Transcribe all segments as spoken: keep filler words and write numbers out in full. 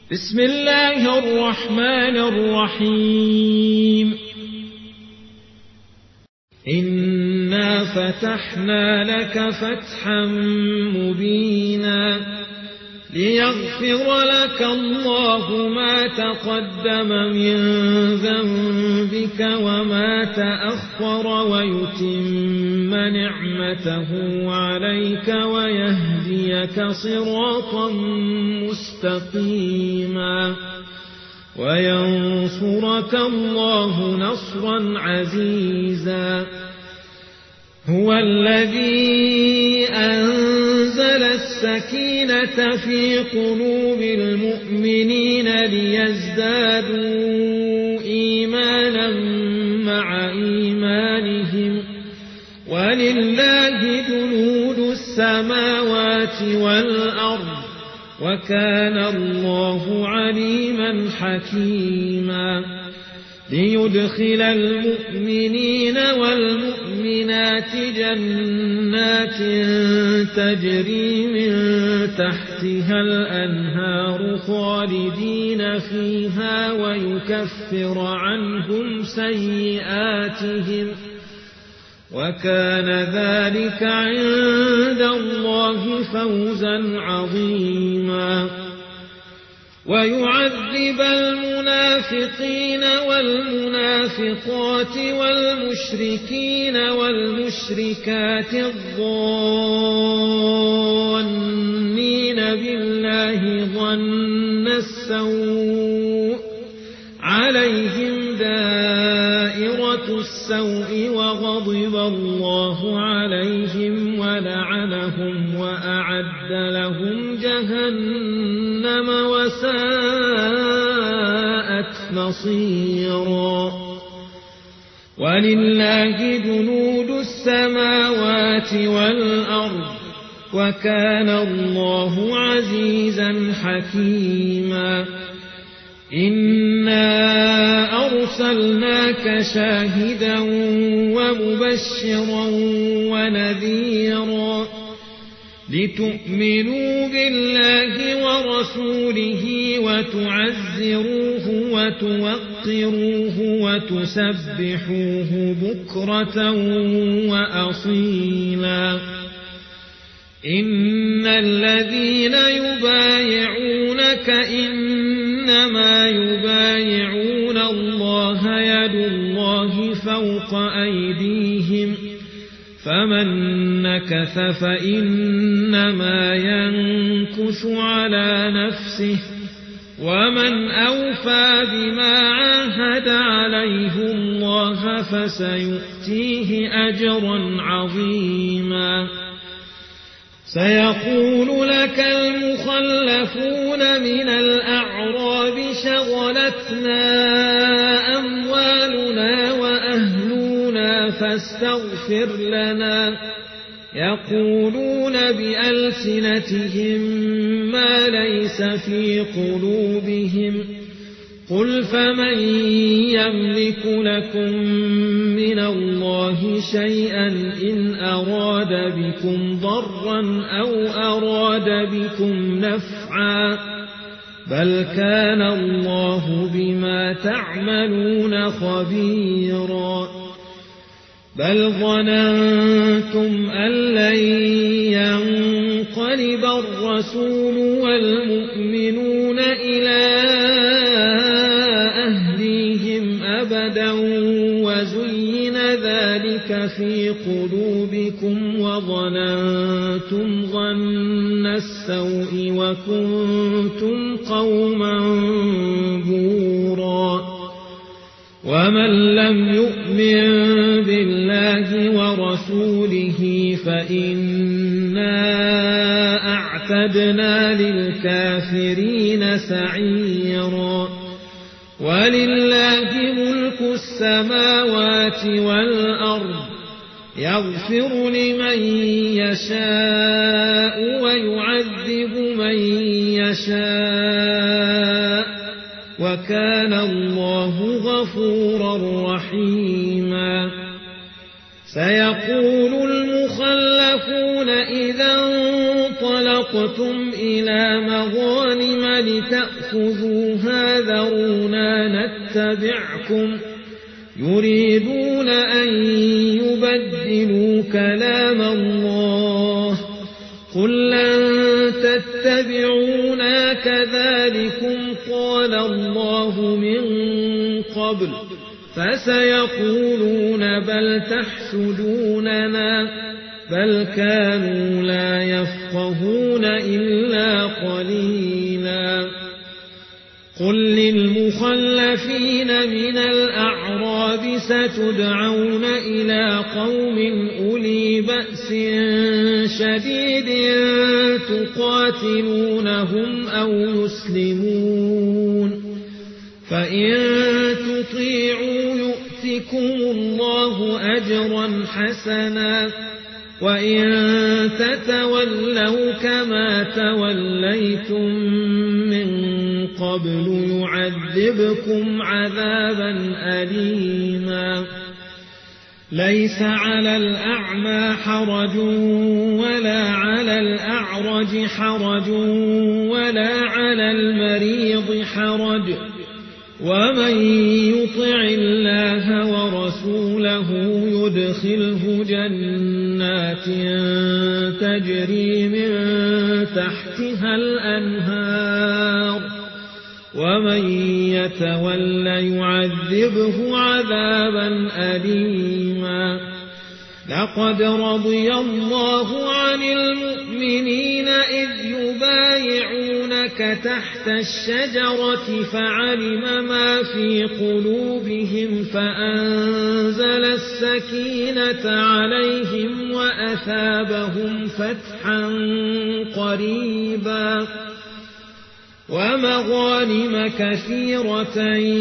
بسم الله الرحمن الرحيم إنا فتحنا لك فتحا مبينا ليغفر لك الله ما تقدم من ذنبك وما تأخر ويتم نعمته عليك ويهديك صراطا مستقيما وينصرك الله نصرا عزيزا هو الذي أنزل السكينة في قلوب المؤمنين ليزدادوا إيمانا مع إيمانهم ولله جنود السماوات والأرض وكان الله عليما حكيما ليدخل المؤمنين والمؤمنات جنات تجري من تحتها الأنهار خالدين فيها ويكفر عنهم سيئاتهم وكان ذلك عند الله فوزا عظيما ويعذب المنافقين والمنافقات والمشركين والمشركات الظانين بالله ظن السوء عليهم دائرة السوء وغضب الله عليهم ولعنهم وأعد لهم جهنم وساءت مصيرا ولله جنود السماوات والأرض وكان الله عزيزا حكيما إنا أرسلناك شاهدا ومبشرا ونذيرا لتؤمنوا بالله ورسوله وتعزروه وتوقروه وتسبحوه بكرة وأصيلا إن الذين يبايعونك إنما يبايعون الله يد الله فوق أيديهم فمن نكث فإنما ينكث على نفسه ومن أوفى بما عاهد عليه الله فسيؤتيه أجرا عظيما سيقول لك المخلفون من الأعراب شغلتنا أموالنا وأهلنا فاستغفر لنا يقولون بألسنتهم ما ليس في قلوبهم قل فمن يملك لكم من الله شيئا إن أراد بكم ضرا أو أراد بكم نفعا بل كان الله بما تعملون خبيرا بل ظننتم أن لن ينقلب الرسول والمؤمنون إلى أهليهم أبدا وزين ذلك في قلوبكم وظننتم ظن السوء وكنتم قوما بورا ومن لم يؤمن بالله ورسوله فإنا أعتدنا للكافرين سعيرا ولله ملك السماوات والأرض يغفر لمن يشاء ويعذب من يشاء وكان الله غفورا رحيما سيقول إذا انطلقتم إلى مغانم لتأخذوها خذوها ذرونا نتبعكم يريدون أن يبدلوا كلام الله قل لن تتبعونا كذلكم قال الله من قبل فسيقولون بل تحسدوننا بل كانوا لا يفقهون إلا قليلا قل للمخلفين من الأعراب ستدعون إلى قوم أولي بأس شديد تقاتلونهم أو يسلمون فإن تطيعوا يؤتكم الله أجرا حسنا وإن تتولوا كما توليتم من قبل يعذبكم عذابا أليما ليس على الأعمى حرج ولا على الأعرج حرج ولا على المريض حرج ومن يطع الله ورسوله يدخله جنات تجري من تحتها الأنهار ومن يتول يعذبه عذابا أليما لقد رضي الله عن المؤمنين إذ يبايعونك تحت الشجرة فعلم ما في قلوبهم فأنزل السكينة عليهم وأثابهم فتحا قريبا ومغانم كثيرة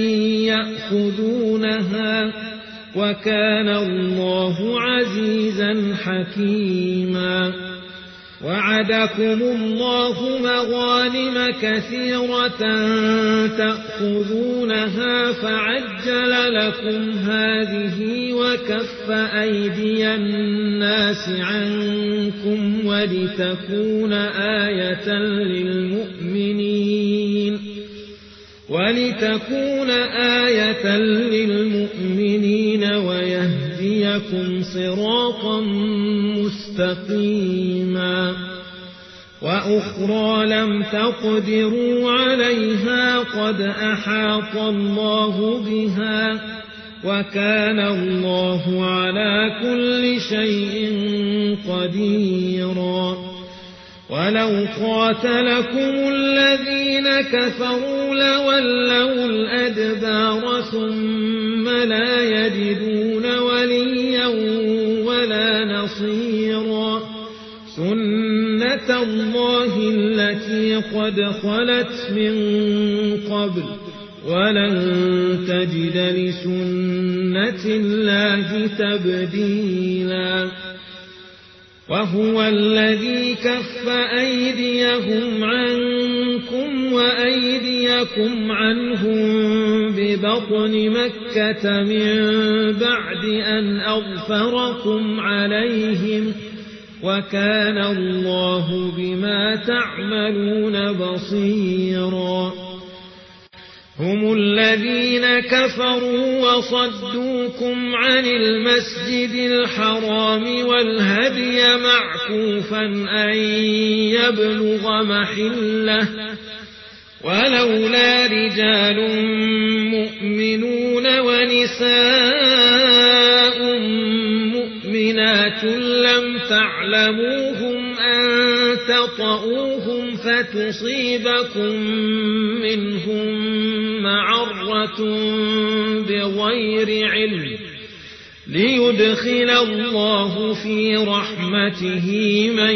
يأخذونها وكان الله عزيزا حكيما وعدكم الله مغانم كثيرة تأخذونها فعجل لكم هذه وكف أيدي الناس عنكم ولتكون آية للمؤمنين ولتكون آية للمؤمنين ويهديكم صراطا مستقيما وأخرى لم تقدروا عليها قد أحاط الله بها وكان الله على كل شيء قديرا ولو قاتلكم الذين كفروا لولوا الأدبار ثم لا يجدون وليا ولا نصيرا سنة الله التي قد خلت من قبل ولن تجد لسنة الله تبديلا وهو الذي كف أيديهم عنكم وأيديكم عنهم ببطن مكة من بعد أن أغفركم عليهم وكان الله بما تعملون بصيرا هم الذين كفروا وصدوكم عن المسجد الحرام والهدي معكوفا أن يبلغ محله ولولا رجال مؤمنون ونساء مؤمنات لم تعلموهم أن تطؤوهم فتصيبكم منهم معرة بغير علم ليدخل الله في رحمته من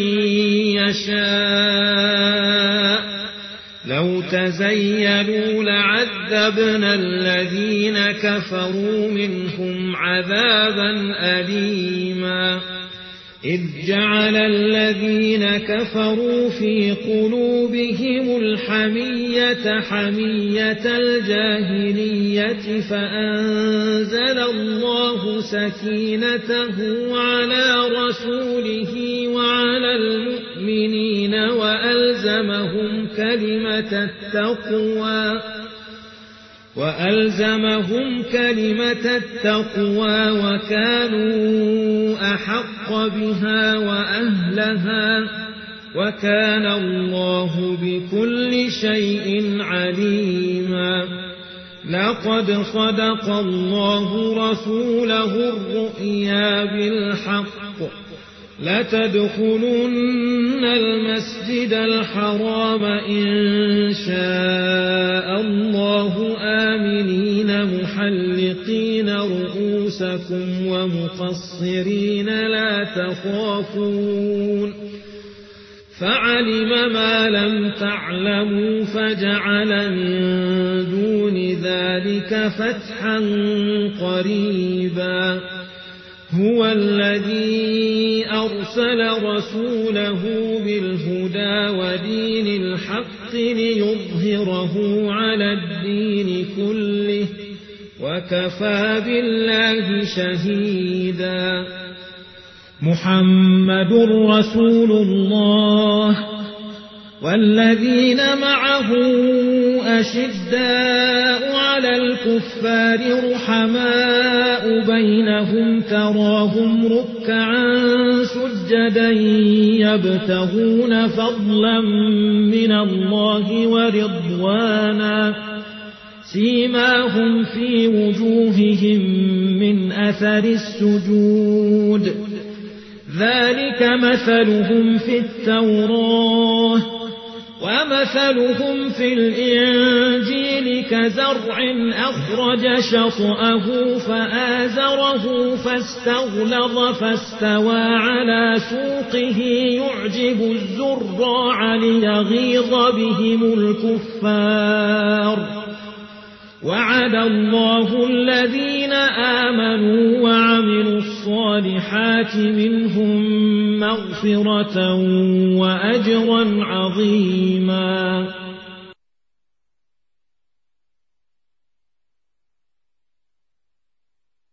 يشاء لو تزيلوا لعذبنا الذين كفروا منهم عذابا أليما إذ جعل الذين كفروا في قلوبهم الحمية حمية الجاهلية فأنزل الله سكينته على رسوله وعلى المؤمنين وألزمهم كلمة التقوى وألزمهم كلمة التقوى وكانوا أحق بها وأهلها وكان الله بكل شيء عليما. لقد صدق الله رسوله الرؤيا بالحق لتدخلن المسجد الحرام إن شاء الله آمنين محلقين رؤوسكم ومقصرين لا تخافون فعلم ما لم تعلموا فجعل من دون ذلك فتحا قريبا. هو الذي أرسل رسوله بالهدى ودين الحق ليظهره على الدين كله وكفى بالله شهيدا. محمد رسول الله والذين معه أشداء على الكفار رحماء بينهم تراهم ركعا سجدا يبتغون فضلا من الله ورضوانا سيماهم في وجوههم من أثر السجود ذلك مثلهم في التوراة ومثلهم في الإنجيل كزرع أخرج شطأه فآزره فاستغلظ فاستوى على سوقه يعجب الزراع ليغيظ بهم الكفار. وعد الله الذين آمنوا وعملوا الصالحات منهم مغفرة وأجرا عظيما.